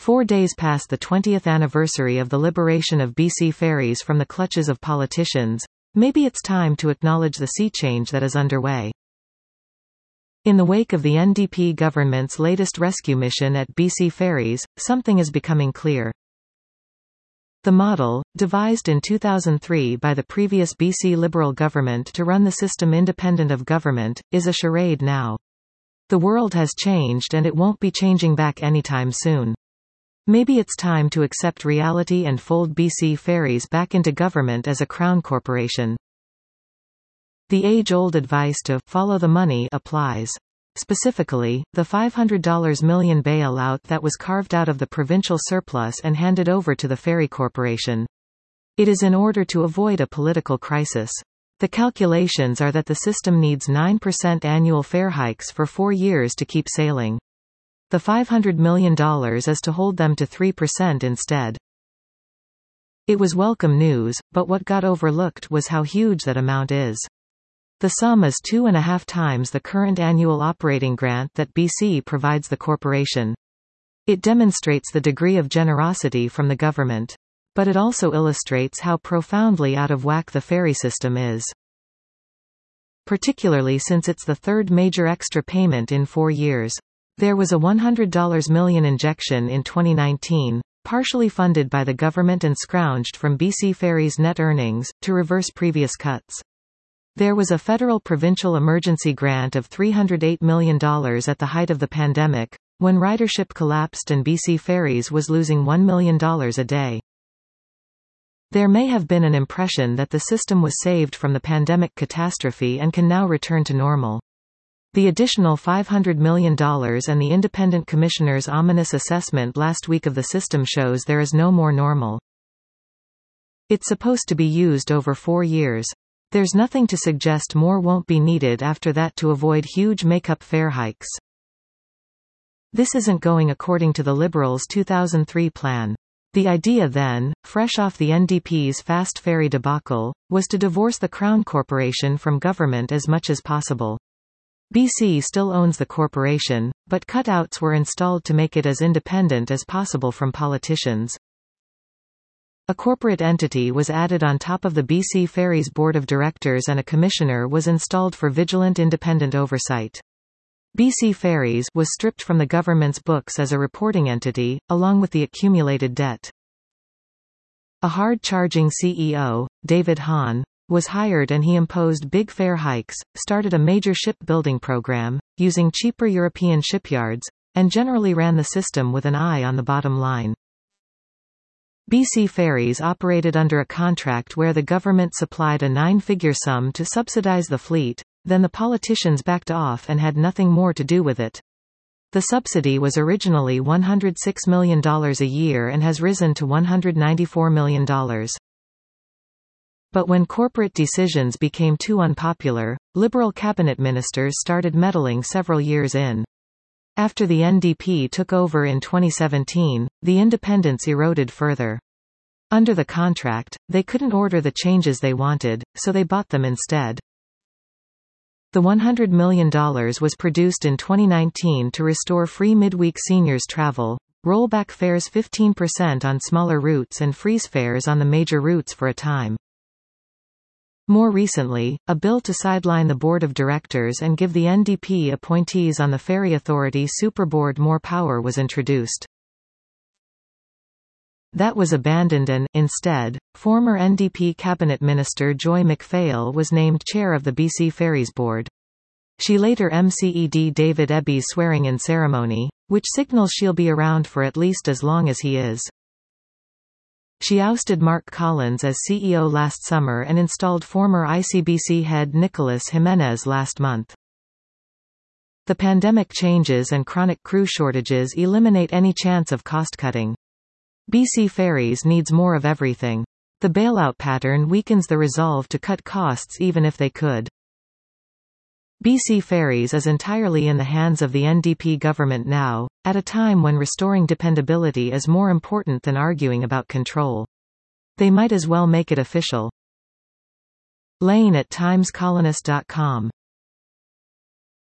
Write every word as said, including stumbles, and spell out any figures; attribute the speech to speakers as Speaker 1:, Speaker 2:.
Speaker 1: Four days past the twentieth anniversary of the liberation of B C ferries from the clutches of politicians, maybe it's time to acknowledge the sea change that is underway. In the wake of the N D P government's latest rescue mission at B C Ferries, something is becoming clear. The model, devised in two thousand three by the previous B C Liberal government to run the system independent of government, is a charade now. The world has changed and it won't be changing back anytime soon. Maybe it's time to accept reality and fold B C Ferries back into government as a crown corporation. The age-old advice to follow the money applies. Specifically, the five hundred million dollars bailout that was carved out of the provincial surplus and handed over to the ferry corporation. It is in order to avoid a political crisis. The calculations are that the system needs nine percent annual fare hikes for four years to keep sailing. The five hundred million dollars is to hold them to three percent instead. It was welcome news, but what got overlooked was how huge that amount is. The sum is two and a half times the current annual operating grant that B C provides the corporation. It demonstrates the degree of generosity from the government. But it also illustrates how profoundly out of whack the ferry system is. Particularly since it's the third major extra payment in four years. There was a one hundred million dollars injection in twenty nineteen, partially funded by the government and scrounged from B C Ferries' net earnings, to reverse previous cuts. There was a federal provincial emergency grant of three hundred eight million dollars at the height of the pandemic, when ridership collapsed and B C Ferries was losing one million dollars a day. There may have been an impression that the system was saved from the pandemic catastrophe and can now return to normal. The additional five hundred million dollars and the independent commissioner's ominous assessment last week of the system shows there is no more normal. It's supposed to be used over four years. There's nothing to suggest more won't be needed after that to avoid huge make-up fare hikes. This isn't going according to the Liberals' two thousand three plan. The idea then, fresh off the N D P's fast ferry debacle, was to divorce the Crown Corporation from government as much as possible. B C still owns the corporation, but cutouts were installed to make it as independent as possible from politicians. A corporate entity was added on top of the B C Ferries board of directors and a commissioner was installed for vigilant independent oversight. B C Ferries was stripped from the government's books as a reporting entity, along with the accumulated debt. A hard-charging C E O, David Hahn, was hired and he imposed big fare hikes, started a major shipbuilding program, using cheaper European shipyards, and generally ran the system with an eye on the bottom line. B C Ferries operated under a contract where the government supplied a nine-figure sum to subsidize the fleet, then the politicians backed off and had nothing more to do with it. The subsidy was originally one hundred six million dollars a year and has risen to one hundred ninety-four million dollars. But when corporate decisions became too unpopular, Liberal cabinet ministers started meddling several years in. After the N D P took over in twenty seventeen, the independence eroded further. Under the contract, they couldn't order the changes they wanted, so they bought them instead. The one hundred million dollars was produced in twenty nineteen to restore free midweek seniors travel, roll back fares fifteen percent on smaller routes and freeze fares on the major routes for a time. More recently, a bill to sideline the board of directors and give the N D P appointees on the Ferry Authority Superboard more power was introduced. That was abandoned and, instead, former N D P cabinet minister Joy McPhail was named chair of the B C Ferries board. She later emceed David Ebby's swearing-in ceremony, which signals she'll be around for at least as long as he is. She ousted Mark Collins as C E O last summer and installed former I C B C head Nicolas Jimenez last month. The pandemic changes and chronic crew shortages eliminate any chance of cost-cutting. B C Ferries needs more of everything. The bailout pattern weakens the resolve to cut costs even if they could. B C Ferries is entirely in the hands of the N D P government now, at a time when restoring dependability is more important than arguing about control. They might as well make it official. Lane at times colonist dot com